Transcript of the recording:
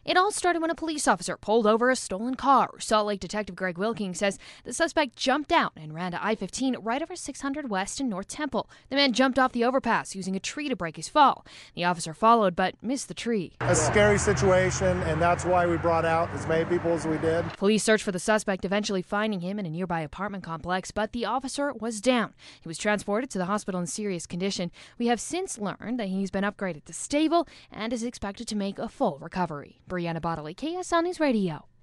It all started when a police officer pulled over a stolen car. Salt Lake Detective Greg Wilking says the suspect jumped out and ran to I-15 right over 600 West in North Temple. The man jumped off the overpass using a tree to break his fall. The officer followed but missed the tree. A scary situation, and that's why we brought out as many people as we did. Police searched for the suspect, eventually finding him in a nearby apartment complex, but the officer was down. He was transported to the hospital in serious condition. We have since learned that he's been upgraded to stable and is expected to make a full recovery. Brianna Bodley, KSL News Radio.